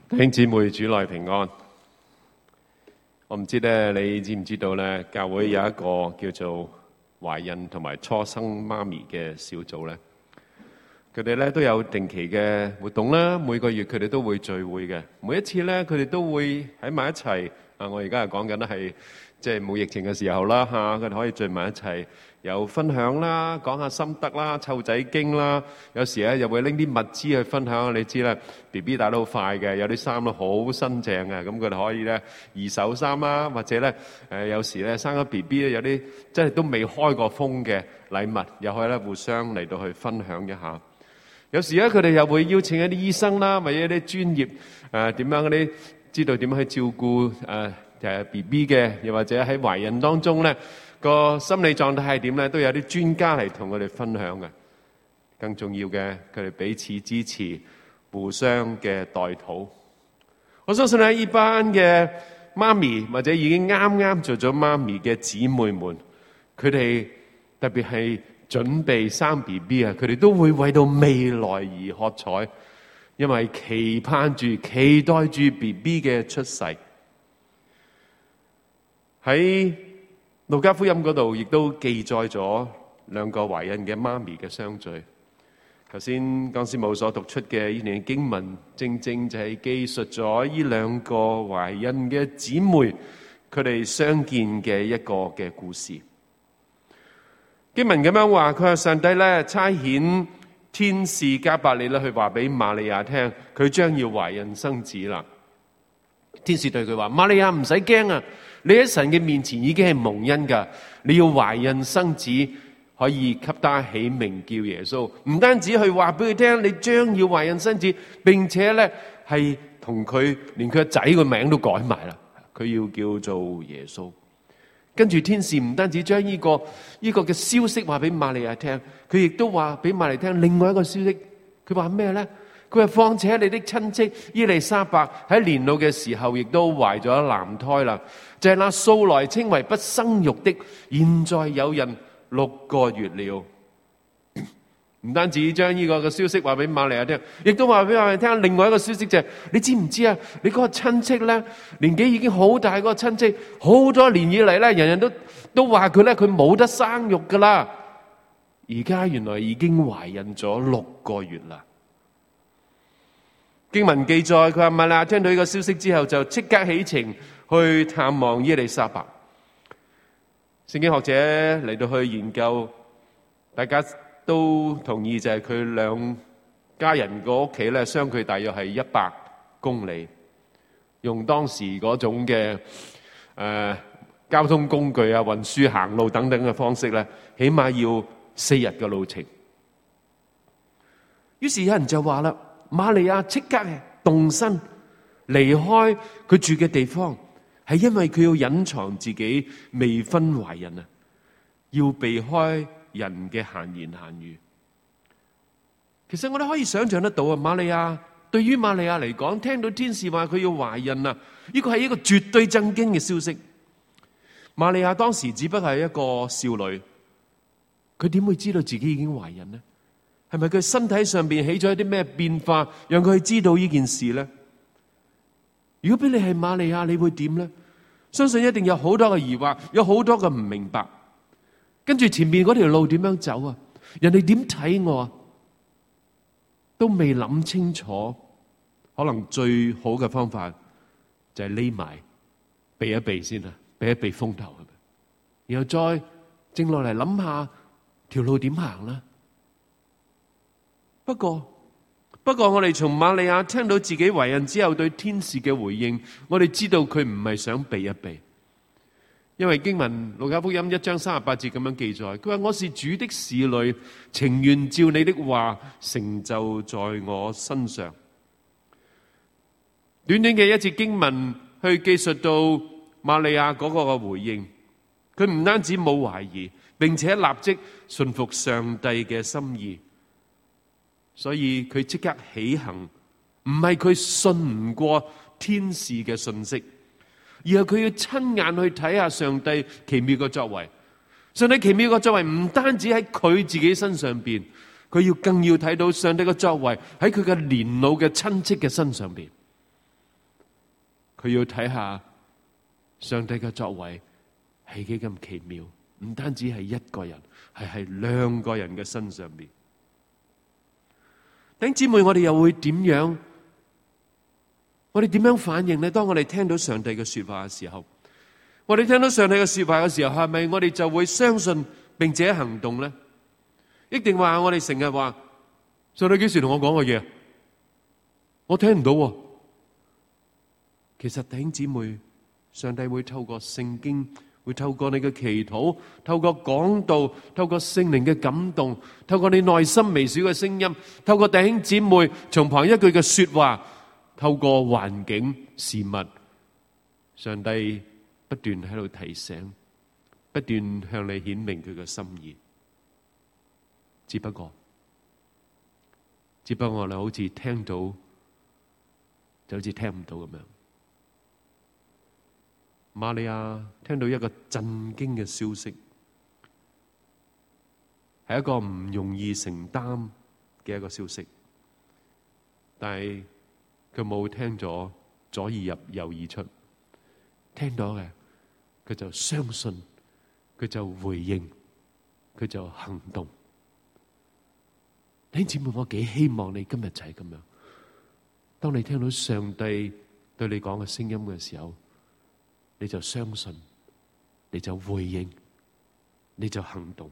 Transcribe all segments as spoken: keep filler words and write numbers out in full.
弟兄姊妹，主內平安。我唔知咧，你知唔知道咧？教會有一個叫做懷孕同埋初生媽咪嘅小組咧，佢哋咧都有定期嘅活動啦。每個月佢哋都會聚會嘅。每一次咧，佢哋都會喺埋一齊。啊，我而家係講緊咧係即係冇疫情嘅時候啦嚇，佢哋可以聚埋一齊，有分享啦，講下心得啦，湊仔經啦。有時咧又會拎啲物資去分享。你知啦 ，B B 大得好快嘅，有啲衫都好新淨嘅，咁佢哋可以咧二手衫啦，或者咧誒有時咧生咗 B B 咧有啲真係都未開過封嘅禮物，又可以咧互相嚟到去分享一下。有時咧佢哋又會邀請一啲醫生啦，或者一啲專業誒點樣嗰啲知道點樣去照顧誒誒 B B 嘅，又或者喺懷孕當中咧個心理狀態係點咧，都有啲專家嚟同佢哋分享嘅。更重要嘅，佢哋彼此支持，互相嘅代禱。我相信咧，呢班嘅媽咪或者已經啱啱做咗媽咪嘅姊妹們，佢哋特別係準備生 B B 啊，佢哋都會為到未來而喝彩，因為期盼住、期待住 B B 嘅出世。喺路加福音嗰度亦都記載咗兩個懷孕嘅媽咪嘅相聚。頭先江師母所讀出嘅呢段經文，正正就係記述咗呢兩個懷孕嘅姊妹佢哋相見嘅一個嘅故事。經文咁樣話，佢話上帝咧差遣天使加百列咧去話俾瑪利亞聽，佢將要懷孕生子啦。天使對佢話：瑪利亞唔使驚啊！你喺神嘅面前已經係蒙恩噶，你要懷孕生子，可以給他起名叫耶穌。唔單止去話俾佢聽，你將要懷孕生子，並且咧係同佢連佢個仔個名都改埋啦，佢要叫做耶穌。跟住天使唔單止將呢個呢個嘅消息話俾瑪利亞聽，佢亦都話俾瑪利亞聽另外一個消息。佢話咩咧？佢話況且你的親戚伊麗莎白喺年老嘅時候，亦都懷咗男胎啦。就係那素來稱為不生育的，現在有人六個月了。唔單止將呢個嘅消息話俾瑪利亞聽，亦都話俾瑪利亞聽另外一個消息，就係你知唔知啊？你嗰個親戚咧，年紀已經好大，嗰個親戚好多年以嚟咧，人人都都話佢咧，佢冇得生育噶啦。而家原來已經懷孕咗六個月啦。經文記載，佢話瑪利亞聽到呢個消息之後，就即刻起程去探望伊麗莎白。聖經學者嚟到去研究，大家都同意就係佢兩家人個屋企咧，相距大約係一百公里。用當時嗰種嘅誒、呃、交通工具啊、運輸、行路等等嘅方式咧，起碼要四日嘅路程。於是有人就話啦，瑪利亞即刻動身離開佢住嘅地方，係因為佢要隱藏自己未婚懷孕啊，要避開人嘅閒言閒語。其實我哋可以想象得到啊，瑪利亞對於瑪利亞嚟講，聽到天使話佢要懷孕啊，呢個係一個絕對震驚嘅消息。瑪利亞當時只不過係一個少女，佢點會知道自己已經懷孕呢？係咪佢身體上邊起咗一啲咩變化，讓佢知道呢件事呢？如果俾你係瑪利亞，你會點呢？相信一定有好多嘅疑惑，有好多嘅唔明白。跟住前面嗰條路點樣走啊？人哋點睇我啊？都未諗清楚，可能最好嘅方法就係匿埋避一避先啦，避一避風頭，然後再靜落嚟諗下條路點行啦。不過，不過我哋從瑪利亞聽到自己懷孕之後對天使嘅回應，我哋知道佢唔係想避一避，因為經文路加福音一章三十八節咁樣記載，佢話我是主的使女，情願照你的話成就在我身上。短短嘅一節經文去記述到瑪利亞嗰個嘅回應，佢唔單止冇懷疑，並且立即順服上帝嘅心意。所以佢即刻起行，唔係佢信唔過天使嘅信息，而係佢要親眼去睇下上帝奇妙嘅作為。上帝奇妙嘅作為唔單止喺佢自己身上邊，佢要更要睇到上帝嘅作為喺佢嘅年老嘅親戚嘅身上邊。 佢要睇下上帝嘅作為係幾咁奇妙，唔單止係一個人，係喺兩個人嘅身上邊。弟兄姊妹，我哋又會點樣？我哋點樣反應呢？當我哋聽到上帝嘅說話嘅時候，我哋聽到上帝嘅說話嘅時候，係咪我哋就會相信並且行動呢？一定話我哋成日話上帝幾時同我講嘅嘢，我聽唔到喎。其實弟兄姊妹，上帝會透過聖經，會透過你嘅祈禱，透過講道，透過聖靈嘅感動，透過你內心微小嘅聲音，透過弟兄姊妹從旁一句嘅說話，透過環境事物，上帝不斷喺度提醒，不斷向你顯明佢嘅心意。只不過，只不過我哋好似聽到，就好似聽唔到咁樣。瑪利亞聽到一個震驚嘅消息，係一個唔容易承擔嘅一個消息，但係佢冇聽咗左耳入右耳出，聽到嘅佢就相信，佢就回應，佢就行動。弟兄姊妹，我幾希望你今日就係咁樣。當你聽到上帝對你講嘅聲音嘅時候，你就相信，你就回應，你就行動。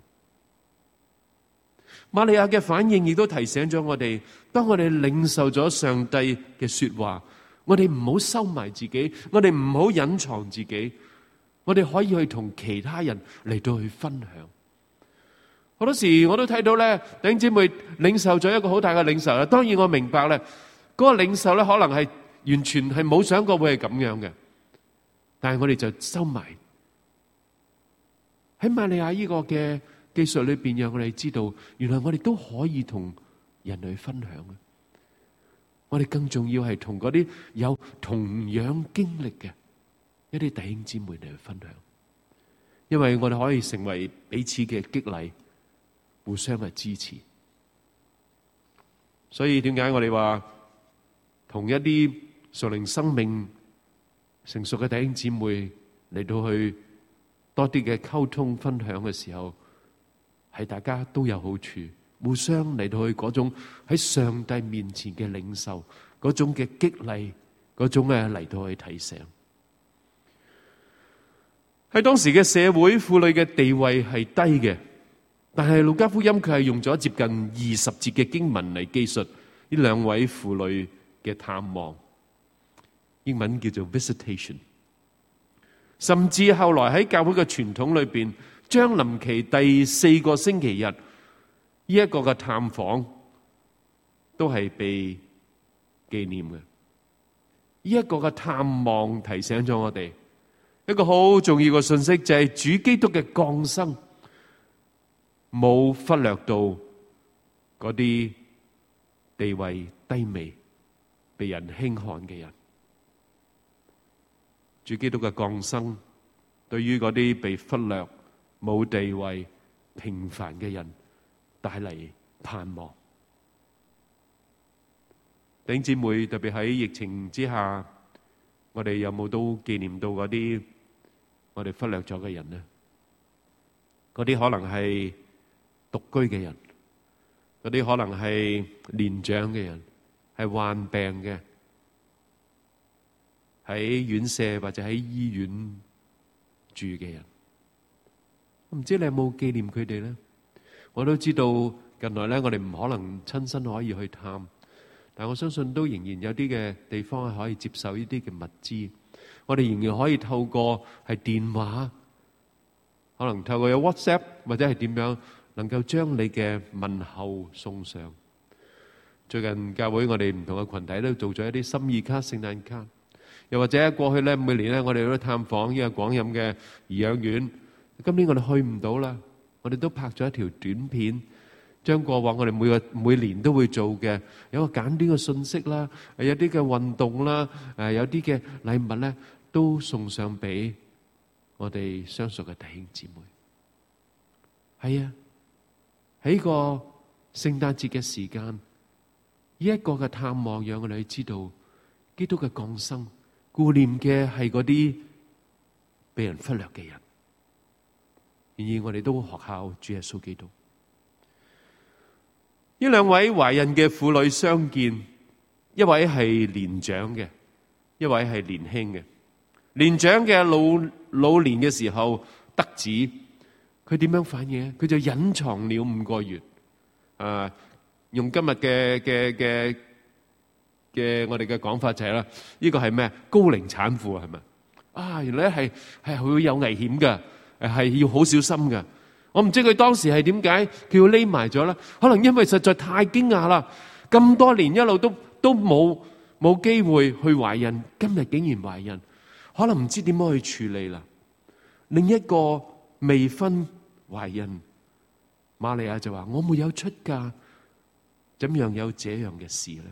瑪利亞嘅反應亦都提醒咗我哋，當我哋領受咗上帝嘅說話，我哋唔好收埋自己，我哋唔好隱藏自己，我哋可以去同其他人嚟到去分享。好多時我都睇到咧，弟兄姊妹領受咗一個好大嘅領受啦。當然我明白咧，嗰個領受咧可能係完全係冇想過會係咁樣嘅，但係我哋就收埋喺瑪利亞呢個嘅技術裏邊，讓我哋知道，原來我哋都可以同人類分享嘅。我哋更重要係同嗰啲有同樣經歷嘅一啲弟兄姊妹嚟去分享，因為我哋可以成為彼此嘅激勵，互相嘅支持。所以點解我哋話同一啲屬靈生命成熟嘅弟兄姊妹嚟到去多啲嘅溝通分享嘅時候，係大家都有好處，互相嚟到去嗰種喺上帝面前嘅領受，嗰種嘅激勵，嗰種嘅嚟到去提醒。喺當時嘅社會，婦女嘅地位係低嘅，但係路加福音佢係用咗接近二十節嘅經文嚟記述呢兩位婦女嘅探望，英文叫做 visitation。甚至後來喺教會嘅傳統裏邊，將臨期第四個星期日呢一個嘅探訪都係被紀念嘅。呢一個嘅探望提醒咗我哋一個好重要嘅信息，就係主基督嘅降生冇忽略到嗰啲地位低微、被人輕看嘅人。主基督嘅降生對於嗰啲被忽略、冇地位、平凡嘅人帶嚟盼望。弟兄姊妹，特別喺疫情之下，我哋有冇都紀念到嗰啲我哋忽略咗嘅人呢？嗰啲可能係獨居嘅人，嗰啲可能係年長嘅人，係患病嘅，喺院舍或者喺醫院住嘅人。我唔知你有冇紀念佢哋呢？我都知道近來咧，我哋唔可能親身可以去探，但我相信都仍然有啲嘅地方係可以接受呢啲嘅物資。我哋仍然可以透過係電話，可能透過有 WhatsApp 或者係點樣，能夠將你嘅問候送上。最近教會我哋唔同嘅群體都做咗一啲心意卡、聖誕卡，又或者過去咧每年咧我哋都探訪呢個廣蔭嘅頤養院。今年我哋去唔到啦，我哋都拍咗一條短片，將過往我哋每個每年都會做嘅有一個簡短嘅信息啦，有啲嘅運動啦，誒有啲嘅禮物咧，都送上俾我哋相熟嘅弟兄姊妹。係啊，喺個聖誕節嘅時間，呢一個嘅探望，讓我哋去知道基督嘅降生顧念嘅係嗰啲被人忽略嘅人。然而我哋都學效主耶穌基督。呢兩位懷孕嘅婦女相見，一位係年長嘅，一位係年輕嘅。年長嘅老老年嘅時候得子，佢點樣反應？佢就隱藏了五個月。啊，用今日嘅嘅嘅嘅我哋嘅講法就係啦，呢個係咩？高齡產婦係咪？啊，原來係係會有危險嘅，係要好小心嘅。我唔知佢當時係點解佢要匿埋咗啦？可能因為實在太驚訝啦，咁多年一路都都冇冇機會去懷孕，今日竟然懷孕，可能唔知點樣去處理啦。另一個未婚懷孕，瑪利亞就話：我沒有出嫁，怎樣有這樣嘅事呢？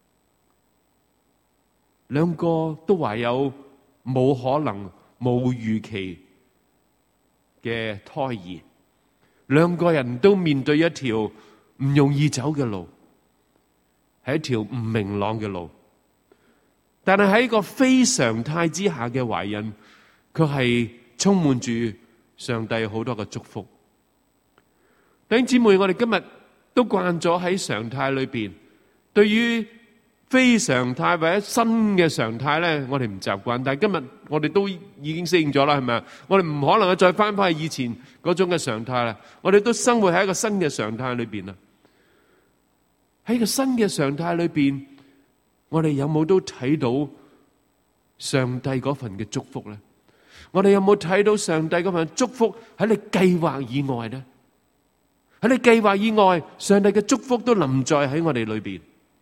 兩個都懷有冇可能、冇預期嘅胎兒。兩個人都面對一條唔容易走嘅路，係一條唔明朗嘅路。但係喺一個非常態之下嘅懷孕，佢係充滿住上帝好多嘅祝福。弟兄姊妹，我哋今日都慣咗喺常態裏邊，對於非常態或者新嘅常態咧，我哋唔習慣。但係今日我哋都已經適應咗啦，係咪啊？我哋唔可能再翻返去以前嗰種嘅常態啦。我哋都生活喺一個新嘅常態裏邊啦。喺個新嘅常態裏邊，我哋有冇都睇到上帝嗰份嘅祝福咧？我哋有冇睇到上帝嗰份祝福喺你計劃以外咧？喺你計劃以外，上帝嘅祝福都臨在喺我哋裏邊。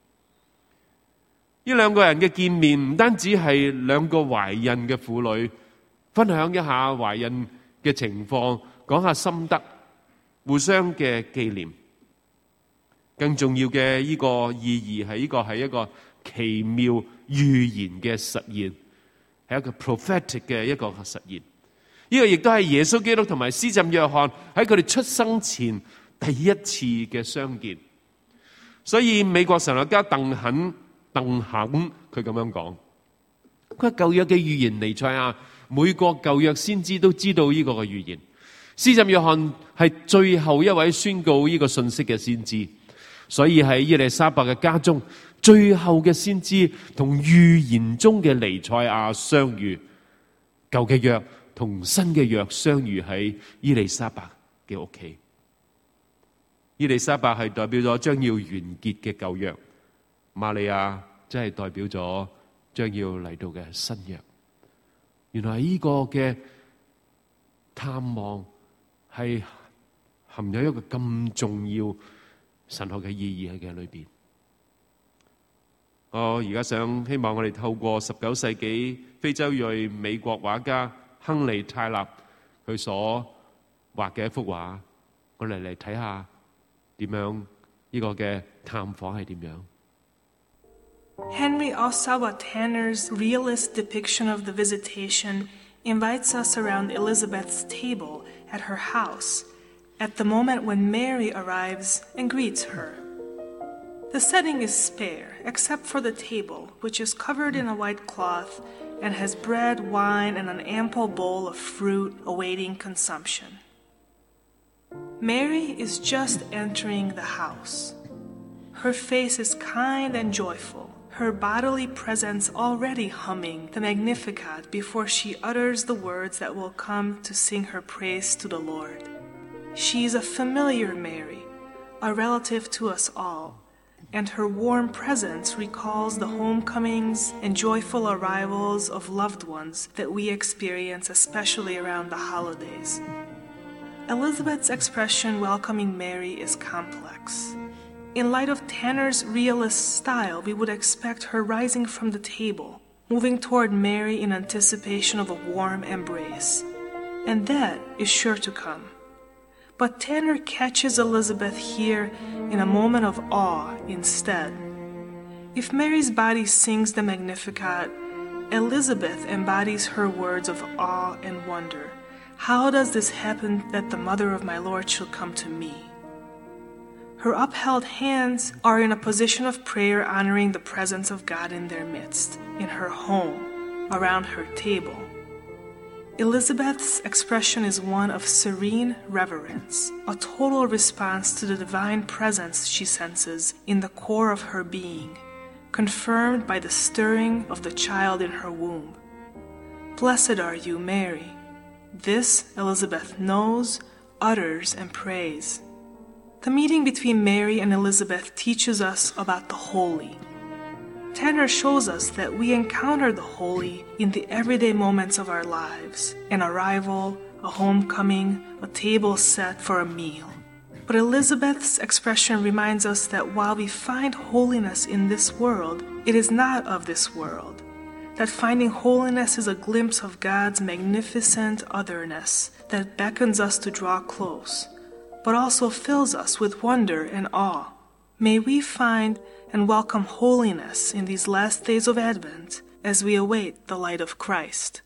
呢兩個人嘅見面唔單止係兩個懷孕嘅婦女分享一下懷孕嘅情況，講下心得，互相嘅紀念。更重要嘅呢個意義係呢個係一個奇妙預言嘅實現，係一個 prophetic 嘅一個實現。呢個亦都係耶穌基督同埋施浸約翰喺佢哋出生前第一次嘅相見。所以美國神學家鄧肯鄧肯佢咁樣講，佢話舊約嘅預言彌賽亞，每個舊約先知都知道呢個嘅預言。施浸約翰係最後一位宣告呢個信息嘅先知，所以喺伊麗莎白嘅家中，最後嘅先知同預言中嘅彌賽亞相遇，舊嘅約同新嘅約相遇喺伊麗莎白嘅屋企。伊麗莎白係代表咗將要完結嘅舊約，瑪利亞真係代表咗將要嚟到嘅新約。原來呢個嘅探望係含有一個咁重要神學嘅意義喺嘅裏邊。我而家想希望我哋透過十九世紀非洲裔美國畫家亨利泰勒佢所畫嘅一幅畫，我哋嚟睇下點樣呢個嘅探訪係點樣。 Henry Ossawa Tanner's realist depiction of the visitation invites us around Elizabeth's table at her house at the moment when Mary arrives and greets her. The setting is spare, except for the table, which is covered in a white cloth and has bread, wine, and an ample bowl of fruit awaiting consumption. Mary is just entering the house. Her face is kind and joyful, her bodily presence already humming the Magnificat before she utters the words that will come to sing her praise to the Lord. She is a familiar Mary, a relative to us all, and her warm presence recalls the homecomings and joyful arrivals of loved ones that we experience especially around the holidays. Elizabeth's expression welcoming Mary is complex. In light of Tanner's realist style, we would expect her rising from the table, moving toward Mary in anticipation of a warm embrace. And that is sure to come. But Tanner catches Elizabeth here in a moment of awe instead. If Mary's body sings the Magnificat, Elizabeth embodies her words of awe and wonder. How does this happen that the mother of my Lord should come to me? Her upheld hands are in a position of prayer, honoring the presence of God in their midst, in her home, around her table. Elizabeth's expression is one of serene reverence, a total response to the divine presence she senses in the core of her being, confirmed by the stirring of the child in her womb. Blessed are you, Mary. This Elizabeth knows, utters, and prays. The meeting between Mary and Elizabeth teaches us about the holy. Tanner shows us that we encounter the holy in the everyday moments of our lives, an arrival, a homecoming, a table set for a meal. But Elizabeth's expression reminds us that while we find holiness in this world, it is not of this world. That finding holiness is a glimpse of God's magnificent otherness that beckons us to draw close, but also fills us with wonder and awe. May we find and welcome holiness in these last days of Advent as we await the light of Christ.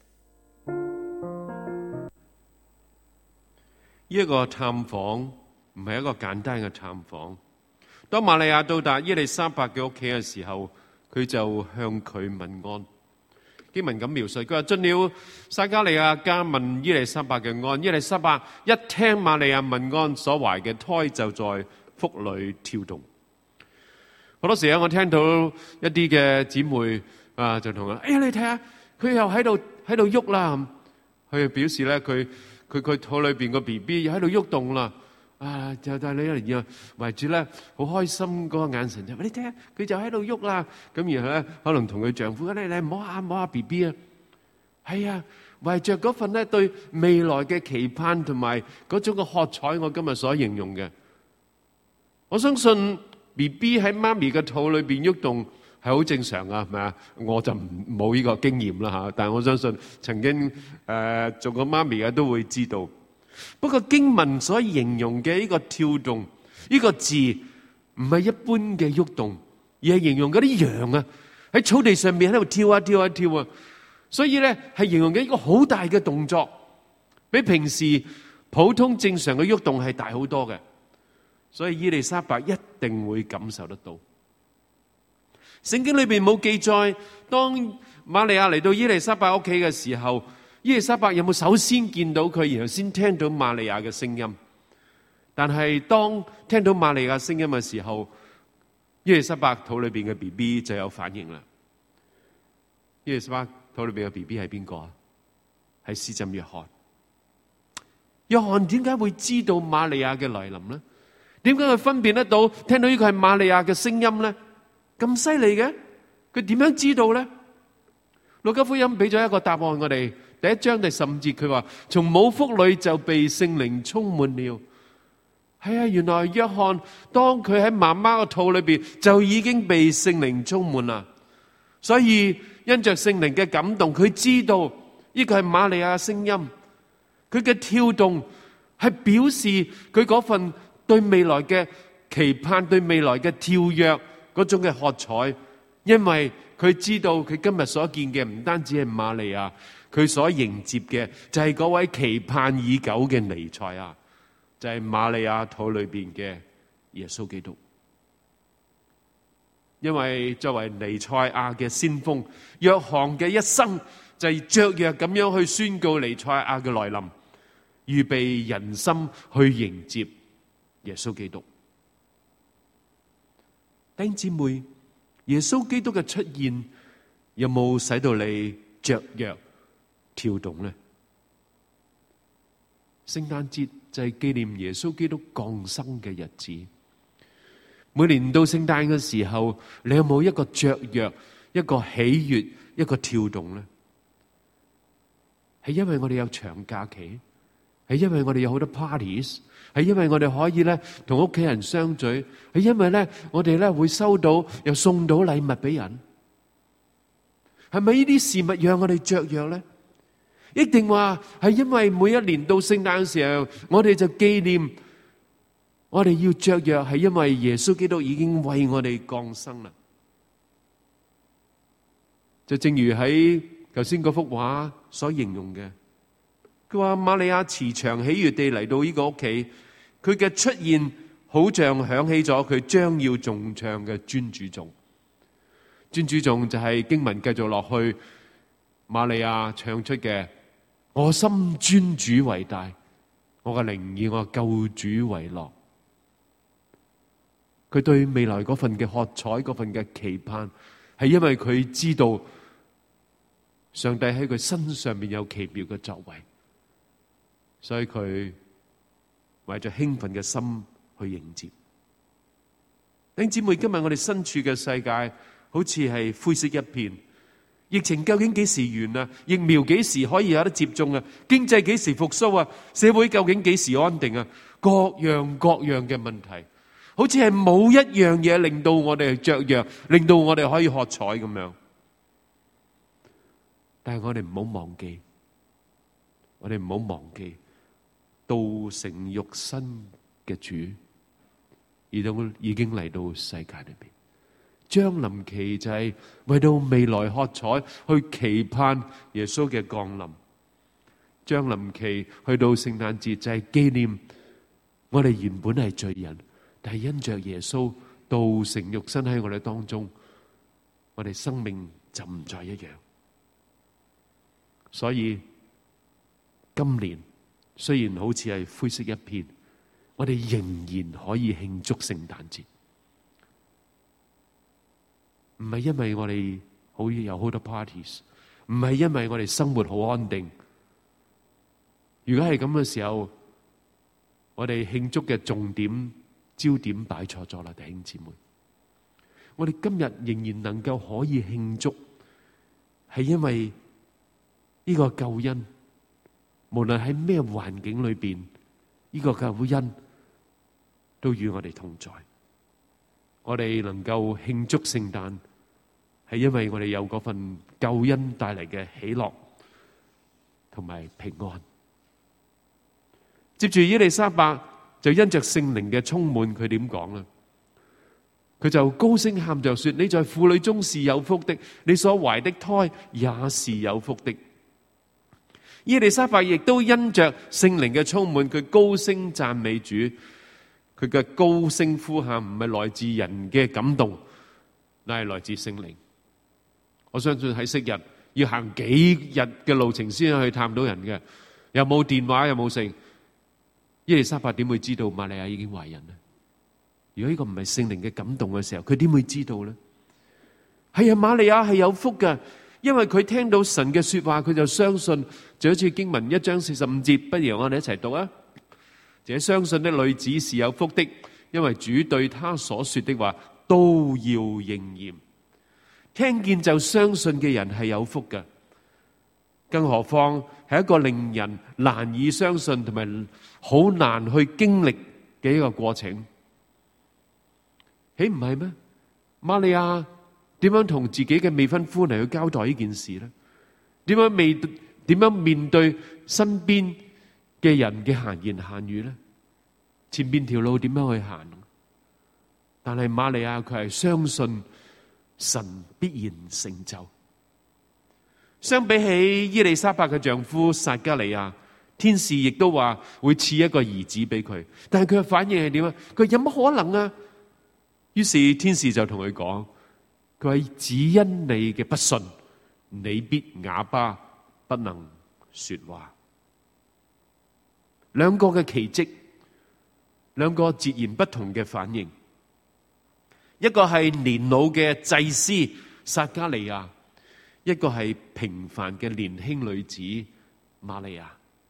呢個探訪唔係一個簡單嘅探訪。當瑪利亞到達伊麗莎白嘅屋企嘅時候，佢就向佢問安。經文咁描述，佢話進了撒加利亞家問伊麗莎白嘅安，伊麗莎白一聽瑪利亞問安，所懷嘅胎就在腹裏跳動。好多時咧，我聽到一啲嘅姊妹啊，就同我：哎呀，你睇下，佢又喺度喺度喐啦。佢表示咧，佢佢佢肚裏邊個 B B 又喺度喐動啦。啊，就但係你然後圍住咧，好開心嗰個眼神就：你睇下，佢就喺度喐啦。咁然後咧，可能同佢丈夫：你你摸下摸下 B B 啊。係啊，懷着嗰份咧對未來嘅期盼同埋嗰種嘅喝彩，我今日所形容嘅。我相信。B B 喺媽咪嘅肚裏邊喐動係好正常啊，係咪啊？我就冇呢個經驗啦嚇，但係我相信曾經誒、呃、做過媽咪嘅都會知道。不過經文所形容嘅呢個跳動，呢、呢個字唔係一般嘅喐動，而係形容嗰啲羊啊喺草地上面喺度跳啊跳啊跳啊，所以咧係形容緊一個好大嘅動作，比平時普通正常嘅喐動係大好多嘅。所以伊麗莎白一定會感受得到。聖經裏邊冇記載，當瑪利亞嚟到伊麗莎白屋企嘅時候，伊麗莎白有冇首先見到佢，然後先聽到瑪利亞嘅聲音？但係當聽到瑪利亞聲音嘅時候，伊麗莎白肚裏邊嘅 B B 就有反應啦。伊麗莎白肚裏邊嘅 B B 係邊個啊？係施浸約翰。約翰點解會知道瑪利亞嘅來臨呢？點解佢分辨得到聽到呢個係瑪利亞嘅聲音呢？咁犀利嘅，佢點樣知道呢？路加福音俾咗一個答案我哋，第一章第十五節佢話：從母腹裏就被聖靈充滿了。係啊，原來約翰當佢喺媽媽個肚裏邊就已經被聖靈充滿啦。所以因着聖靈嘅感動，佢知道呢個係瑪利亞嘅聲音，佢嘅跳動係表示佢嗰份對未來嘅期盼，對未來嘅跳躍嗰種嘅喝彩，因為佢知道佢今日所見嘅唔單止係瑪利亞，佢所迎接嘅就係嗰位期盼已久嘅彌賽亞，就係瑪利亞肚裏邊嘅耶穌基督。因為作為彌賽亞嘅先鋒，約翰嘅一生就係雀躍咁樣去宣告彌賽亞嘅來臨，預備人心去迎接耶穌基督。弟兄姊妹，耶穌基督嘅出現有冇使到你雀躍跳動呢？聖誕節就係紀念耶穌基督降生嘅日子。每年到聖誕嘅時候，你有冇一個雀躍、一個喜悅、一個跳動呢？係因為我哋有長假期，係因為我哋有好多 parties， 係因為我哋可以咧同屋企人相聚，係因為咧我哋咧會收到又送到禮物俾人。係咪呢啲事物讓我哋雀躍咧？一定話係因為每一年到聖誕嘅時候，我哋就紀念我哋要雀躍，係因為耶穌基督已經為我哋降生啦。就正如喺頭先嗰幅畫所形容嘅，佢話瑪利亞慈祥喜悅地嚟到呢個屋企，佢嘅出現好像響起咗佢將要頌唱嘅尊主頌。尊主頌就係經文繼續落去， 瑪利亞唱出嘅，我心尊主為大，我嘅靈以我救主為樂。佢對未來嗰份嘅喝彩，嗰份嘅期盼，係因為佢知道上帝喺佢身上面有奇妙嘅作為，所以佢懷着興奮嘅心去迎接。弟兄姊妹，今日我哋身處嘅世界好似係灰色一片，疫情究竟幾時完啊？疫苗幾時可以有得接種啊？經濟幾時復甦啊？社會究竟幾時安定啊？各樣各樣嘅問題，好似係冇一樣嘢令到我哋雀躍，令到我哋可以喝彩咁樣。但係我哋唔好忘記，我哋唔好忘記道成肉身嘅主，而到已經嚟到世界裏邊。將臨期就係為到未來喝彩，去期盼耶穌嘅降臨。將臨期去到聖誕節就係紀念我哋原本係罪人，但係因着耶穌道成肉身喺我哋當中，我哋生命就唔再一樣。所以今年雖然好似係灰色一片，我哋仍然可以慶祝聖誕節。唔係因為我哋好有好多 parties， 唔係因為我哋生活好安定。如果係咁嘅時候，我哋慶祝嘅重點焦點擺錯咗啦，弟兄姊妹。我哋今日仍然能夠可以慶祝，係因為呢個救恩，無論喺咩環境裏邊，呢個救恩都與我哋同在。我哋能夠慶祝聖誕，係因為我哋有嗰份救恩帶嚟嘅喜樂同埋平安。接住伊麗莎白就因着聖靈嘅充滿，佢點講啊？佢就高聲喊着說：你在婦女中是有福的，你所懷的胎也是有福的。伊麗莎白亦都因着聖靈嘅充滿，佢高聲讚美主。佢嘅高聲呼喊唔係來自人嘅感動，乃係來自聖靈。我相信喺昔日要行幾日嘅路程先去探到人嘅，又冇電話又冇剩。伊麗莎白點會知道瑪利亞已經懷孕呢？如果呢個唔係聖靈嘅感動嘅時候，佢點會知道呢？係啊，瑪利亞係有福嘅，因為佢聽到神嘅說話，佢就相信。就好似經文一章四十五節，不如我哋一齊讀啊！這相信的女子是有福的，因為主對她所說的話都要應驗。聽見就相信嘅人係有福嘅，更何況係一個令人難以相信同埋好難去經歷嘅一個過程。豈唔係咩？瑪利亞點樣同自己嘅未婚夫嚟去交代呢件事呢？點樣未點樣面對身邊嘅人嘅閒言閒語呢？前邊條路點樣去行？但係瑪利亞佢係相信神必然成就。相比起伊麗莎白嘅丈夫撒加利亞，天使亦都話會賜一個兒子俾佢，但係佢嘅反應係點啊？佢有乜可能啊？於是天使就同佢講，佢話只因你嘅不信，你必啞巴，不能說話。兩個嘅奇蹟，兩個截然不同嘅反應。一個係年老嘅祭司撒加利亞，一個係平凡嘅年輕女子瑪利亞。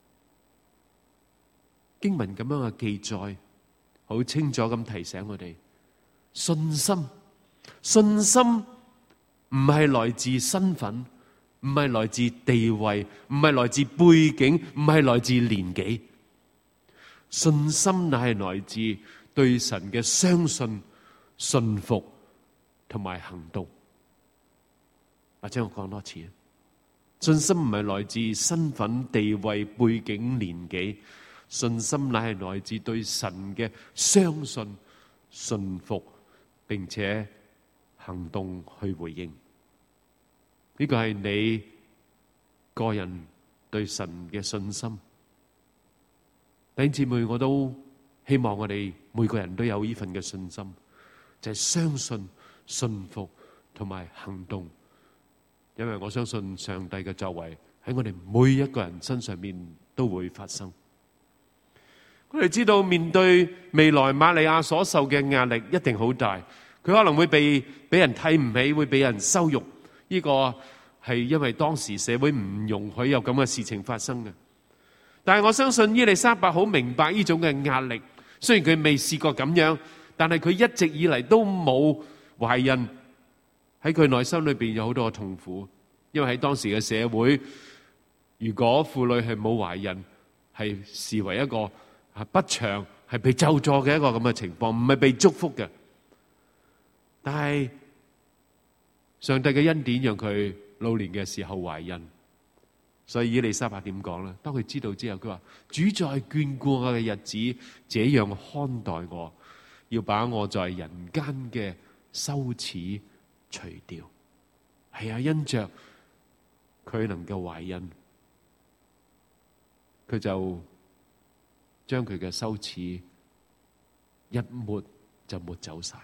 經文咁樣嘅記載，好清楚咁提醒我哋，信心，信心唔係來自身份，唔係來自地位，唔係來自背景，唔係來自年紀。信心乃係來自對神嘅相信、信服同埋行動。或者我講多次，信心唔係來自身份、地位、背景、年紀，信心乃係來自對神嘅相信、信服，並且行動去回應。呢個係你個人對神嘅信心。弟兄姊妹，我都希望我哋每個人都有呢份嘅信心，就係相信、信服同埋行動因為我相信上帝嘅作為喺我哋每一個人身上面都會發生。我哋知道面對未來瑪利亞所受嘅壓力一定好大，佢可能會被俾人睇唔起，會俾人羞辱。呢個係因為當時社會唔容許有咁嘅事情發生嘅。但係我相信伊麗莎白好明白呢種嘅壓力，雖然佢未試過咁樣，但係佢一直以嚟都冇懷孕，喺佢內心裏邊有好多嘅痛苦。因為喺當時嘅社會，如果婦女係冇懷孕，係視為一個不祥，係被咒詛嘅一個咁嘅情況，唔係被祝福嘅。但係上帝嘅恩典讓佢老年嘅時候懷孕，所以伊麗莎白點講呢？當佢知道之後，佢話：主在眷顧我嘅日子，這樣看待我，要把我在人間嘅羞恥除掉。係啊，因着佢能夠懷孕，佢就將佢嘅羞恥一抹就抹走晒。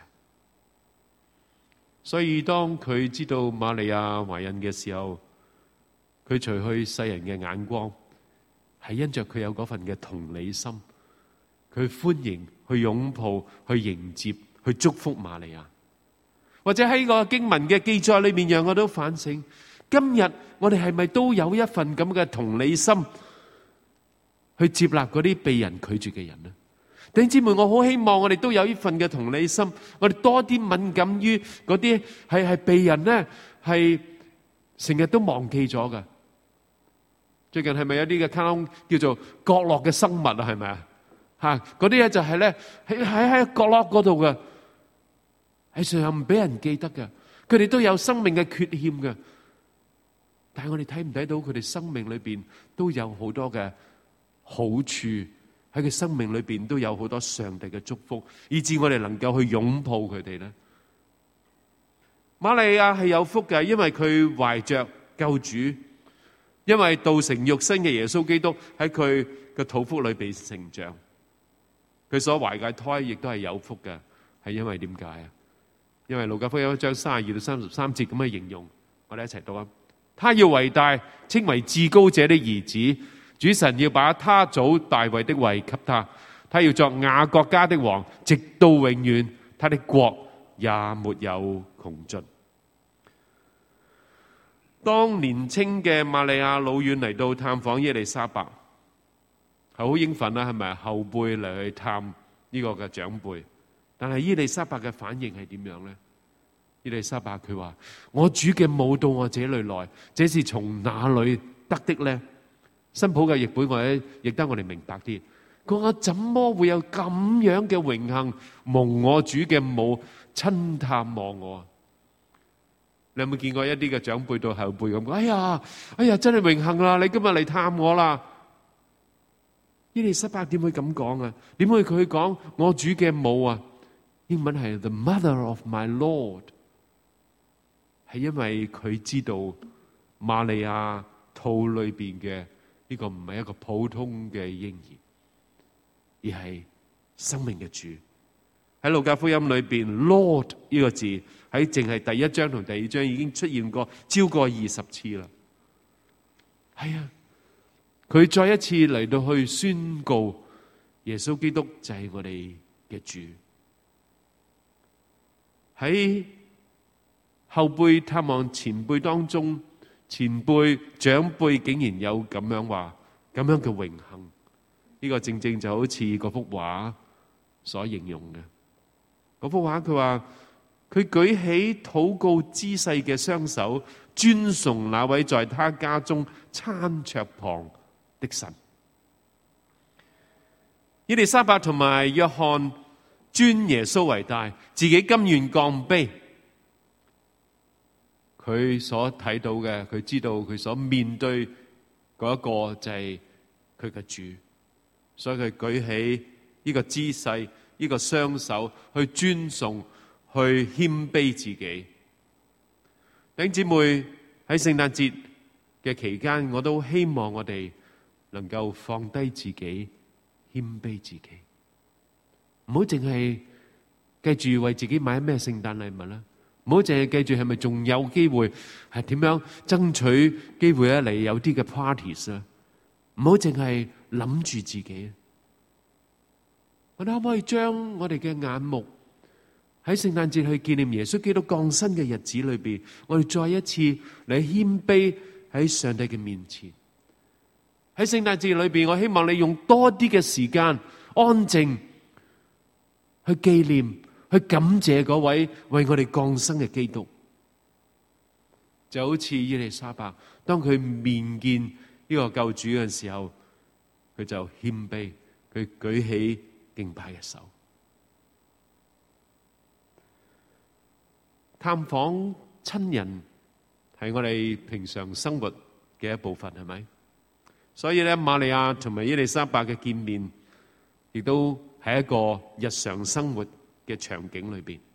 所以當佢知道瑪利亞懷孕嘅時候，佢除去世人嘅眼光，係因着佢有嗰份嘅同理心，佢歡迎、去擁抱、去迎接、去祝福瑪利亞。或者喺個經文嘅記載裏面，讓我都反省，今日我哋係咪都有一份咁嘅同理心，去接納嗰啲被人拒絕嘅人呢？弟兄姊妹，我好希望我哋都有呢份嘅同理心，我哋多啲敏感於嗰啲係係被人呢係成日都忘記咗㗎。最近係咪有啲嘅卡通叫做角落嘅生物啊？係咪啊？吓，嗰啲咧就係咧喺喺喺角落嗰度嘅，係成日唔俾人記得嘅。佢哋都有生命嘅缺陷嘅，但係我哋睇唔睇到佢哋生命裏邊都有好多嘅好處，喺佢生命裏邊都有好多上帝嘅祝福，以致我哋能夠去擁抱佢哋咧。瑪利亞係有福嘅，因為佢懷着救主，因為道成肉身嘅耶穌基督喺佢嘅肚腹裏邊成長，佢所懷嘅胎亦都係有福嘅。係因為點解啊？因為路加福音一章三十二到三十三節咁嘅形容，我哋一齊讀啊！他要為大，稱為至高者的兒子，主神要把他祖大衛的位給他，他要作雅各家的王，直到永遠，他的國也沒有窮盡。當年青嘅瑪利亞老遠嚟到探訪耶利撒伯，係好應份啦，係咪？後輩嚟去探呢個嘅長輩，但係耶利撒伯嘅反應係點樣呢？耶利撒伯佢話：我主嘅母到我這裏來，這是從哪裏得的呢？新普嘅譯本我哋譯得我哋明白啲。佢話：我怎麼會有咁樣嘅榮幸，蒙我主嘅母親探望我？你有冇見過一啲嘅長輩到後輩咁講？哎呀，哎呀，真係榮幸啦！你今日嚟探我啦！耶利撒伯點會咁講啊？點會佢講我主嘅母啊？英文係 the mother of my Lord， 係因為佢知道瑪利亞肚裏邊嘅呢個唔係一個普通嘅嬰兒，而係生命嘅主。喺路加福音裏邊 Lord 呢個字喺淨係第一章同第二章已經出現過超過二十次啦。係啊，佢再一次嚟到去宣告耶穌基督就係我哋嘅主。喺後輩探望前輩當中，前輩長輩竟然有咁樣話，咁樣嘅榮幸，呢個正正就好似嗰幅畫所形容嘅。嗰幅畫佢話佢舉起禱告姿勢嘅雙手，尊崇那位在他家中餐桌旁的神。耶利撒伯同埋約翰尊耶穌為大，自己甘願降卑。佢所睇到嘅，佢知道佢所面對嗰一個就係佢嘅主，所以佢舉起呢個姿勢，呢個雙手去尊崇，去謙卑自己。弟兄姊妹，喺聖誕節嘅期間，我都希望我哋能夠放低自己，謙卑自己，唔好淨係記住為自己買咩聖誕禮物啦， 唔好淨係記住係咪仲有機會，係點樣爭取機會咧嚟有啲嘅 parties 啊！唔好淨係諗住自己。我哋可唔可以將我哋嘅眼目喺聖誕節去紀念耶穌基督降生嘅日子裏邊，我哋再一次嚟謙卑喺上帝嘅面前。喺聖誕節裏邊，我希望你用多啲嘅時間安靜去紀念、去感謝嗰位為我哋降生嘅基督。就好似伊麗莎白，當佢面見呢個救主嘅時候，佢就謙卑，佢舉起敬拜嘅手。探訪親人係我哋平常生活嘅一部分，係咪？所以咧，瑪利亞同埋伊麗莎白嘅見面，亦都係一個日常生活嘅場景裏邊。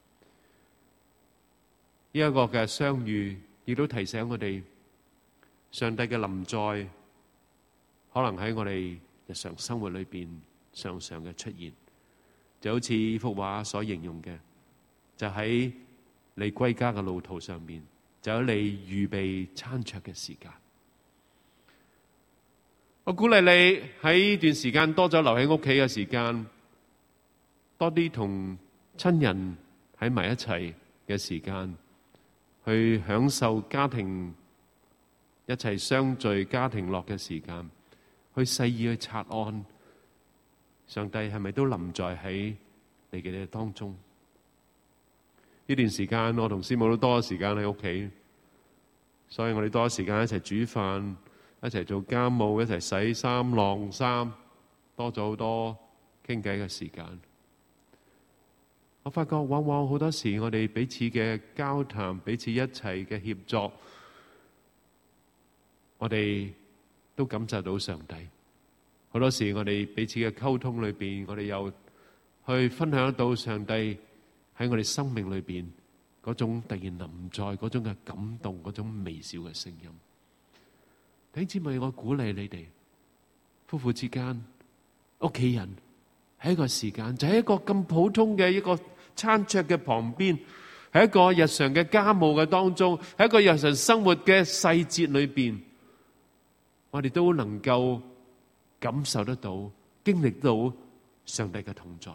呢一個嘅相遇，亦都提醒我哋，上帝嘅臨在，可能喺我哋日常生活裏邊常常嘅出現。就好似呢幅畫所形容嘅，就喺你歸家嘅路途上面，就喺你預備餐桌嘅時間。我鼓勵你喺呢段時間多咗留喺屋企嘅時間，多啲同親人喺埋一齊嘅時間，去享受家庭一齊相聚、家庭樂嘅時間，去細意去察看上帝係咪都臨在喺你嘅當中。呢段時間我同師母都多咗時間喺屋企，所以我哋多咗時間一齊煮飯，一齊做家務，一齊洗衫、晾衫，多咗好多傾偈嘅時間。我發覺往往好多時我哋彼此嘅交談，彼此一齊嘅協作，我哋都感受到上帝。好多時我哋彼此嘅溝通裏邊，我哋又去分享到上帝喺我哋生命裏邊嗰種突然臨在嗰種嘅感動，嗰種微小嘅聲音。弟兄姊妹，我鼓勵你哋夫婦之間、屋企人喺一個時間，就喺一個咁普通嘅一個餐桌嘅旁邊，喺一個日常嘅家務嘅當中，喺一個日常生活嘅細節裏邊，我哋都能夠感受得到、經歷到上帝嘅同在。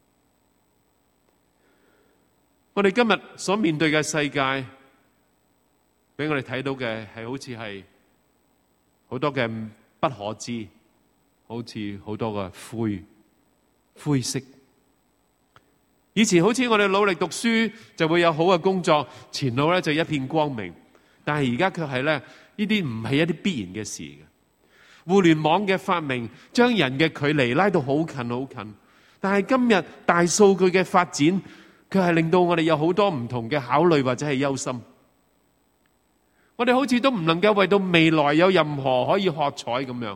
我哋今日所面對嘅世界，俾我哋睇到嘅係好似係好多嘅不可知，好似好多嘅灰灰色。以前好似我哋努力讀書就會有好嘅工作，前路咧就一片光明。但係而家卻係咧，呢啲唔係一啲必然嘅事嘅。互聯網嘅發明將人嘅距離拉到好近好近，但係今日大數據嘅發展，佢係令到我哋有好多唔同嘅考慮或者係憂心。我哋好似都唔能夠為到未來有任何可以喝彩咁樣，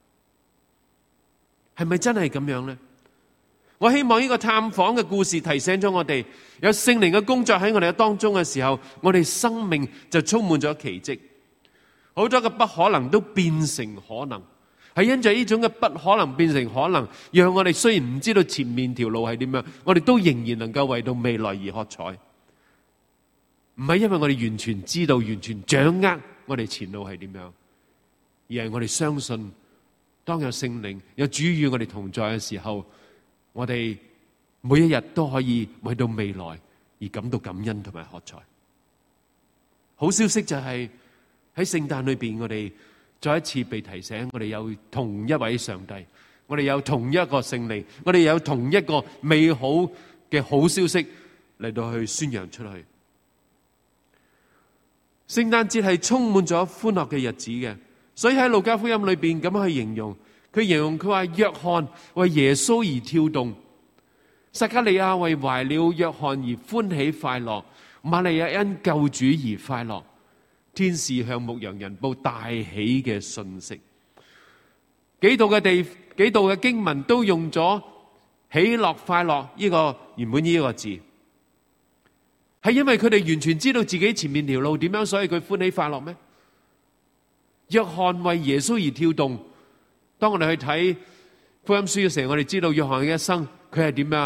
係咪真係咁樣呢？我希望呢個探訪嘅故事提醒咗我哋，有聖靈嘅工作喺我哋嘅當中嘅時候，我哋生命就充滿咗奇蹟。好多嘅不可能都變成可能，係因着呢種嘅不可能變成可能，讓我哋雖然唔知道前面條路係點樣，我哋都仍然能夠為到未來而喝彩。唔係因為我哋完全知道、完全掌握我哋前路係點樣，而係我哋相信，當有聖靈、有主與我哋同在嘅時候，我哋每一日都可以為到未來而感到感恩同埋喝彩。好消息就係喺聖誕裏邊，我哋再一次被提醒，我哋有同一位上帝，我哋有同一個聖靈，我哋有同一個美好嘅好消息嚟到去宣揚出去。聖誕節係充滿咗歡樂嘅日子嘅，所以喺路加福音裏邊咁樣去形容，佢形容佢話約翰為耶穌而跳動，撒迦利亞為懷了約翰而歡喜快樂，瑪利亞因救主而快樂，天使向牧羊人報大喜嘅訊息。幾度嘅地，幾度嘅經文都用咗喜樂快樂呢個原本呢個字。係因為佢哋完全知道自己前面條路點樣，所以佢歡喜快樂咩？約翰為耶穌而跳動。當我哋去睇福音書嘅時候，我哋知道約翰嘅一生，佢係點啊？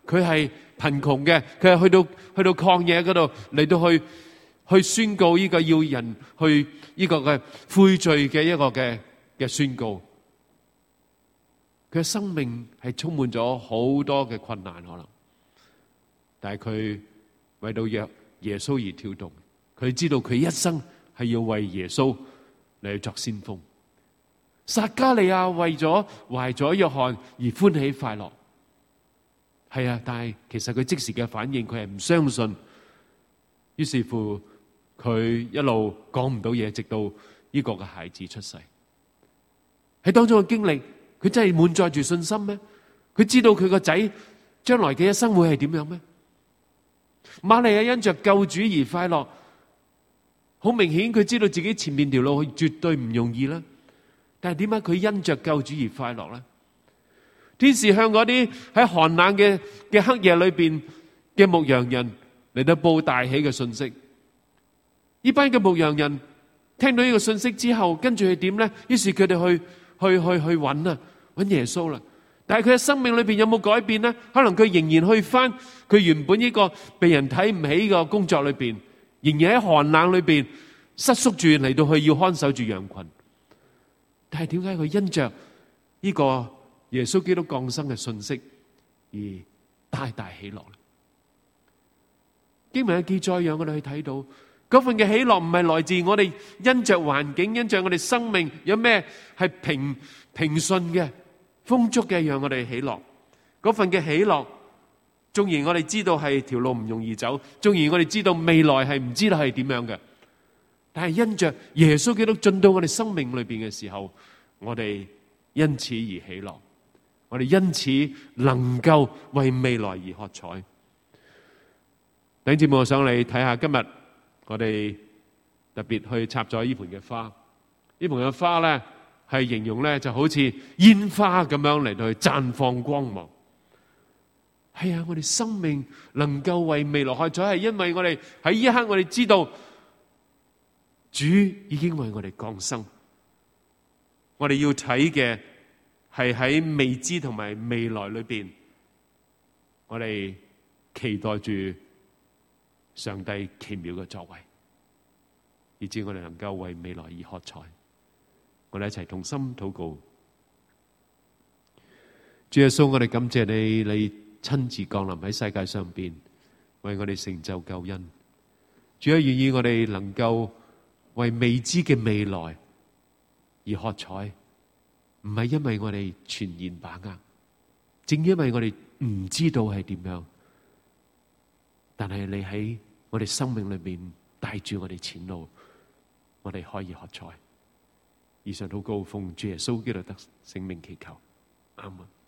佢係貧窮嘅，佢係去到去到曠野嗰度嚟到去去宣告呢個要人去呢個嘅悔罪嘅一個嘅嘅宣告。佢嘅生命係充滿咗好多嘅困難可能，但係佢為到約耶穌而跳動，佢知道佢一生係要為耶穌嚟作先鋒。撒迦利亞為咗懷咗約翰而歡喜快樂，係啊，但係其實佢即時嘅反應，佢係唔相信，於是乎佢一路講唔到嘢，直到呢個嘅孩子出世。喺當中嘅經歷，佢真係滿載住信心咩？佢知道佢個仔將來嘅一生會係點樣咩？瑪利亞因着救主而快樂，好明顯佢知道自己前面條路絕對唔容易啦。但係點解佢因着救主而快樂呢？天使向嗰啲喺寒冷嘅嘅黑夜裏邊嘅牧羊人嚟到報大喜嘅信息。呢班嘅牧羊人聽到呢個信息之後，跟住係點呢？於是佢哋去去去去揾啊，揾耶穌啦。但係佢嘅生命裏邊有冇改變呢？可能佢仍然去翻佢原本呢個被人睇唔起嘅工作裏邊，仍然喺寒冷裏邊瑟縮住嚟到去要看守住羊群。但係點解佢因着呢個耶穌基督降生嘅信息而大大喜樂呢？經文嘅記載讓我哋去睇到嗰份嘅喜樂唔係來自我哋因着環境，因着我哋生命有咩係平平順嘅豐足嘅，讓我哋喜樂。嗰份嘅喜樂，縱然我哋知道係條路唔容易走，縱然我哋知道未來係唔知道係點樣嘅，但係因着耶穌基督進到我哋生命裏邊嘅時候，我哋因此而喜樂，我哋因此能夠為未來而喝彩。弟兄姊妹，我想你睇下今日我哋特別去插咗呢盆嘅花，呢盆嘅花咧係形容咧就好似煙花咁樣嚟到去綻放光芒。係啊，我哋生命能夠為未來喝彩，係因為我哋喺呢一刻我哋知道主已經為我哋降生。我哋要睇嘅係喺未知同埋未來裏邊，我哋期待住上帝奇妙嘅作為，以致我哋能夠為未來而喝彩。我哋一齊同心禱告。主耶穌，我哋感謝你，你親自降臨喺世界上邊，為我哋成就救恩。主啊，願意我哋能夠為未知嘅未來而喝彩，唔係因為我哋全然把握，正因為我哋唔知道係點樣，但係你喺我哋生命裏面帶住我哋前路，我哋可以喝彩。以上禱告奉主耶穌基督得聖名祈求，阿門。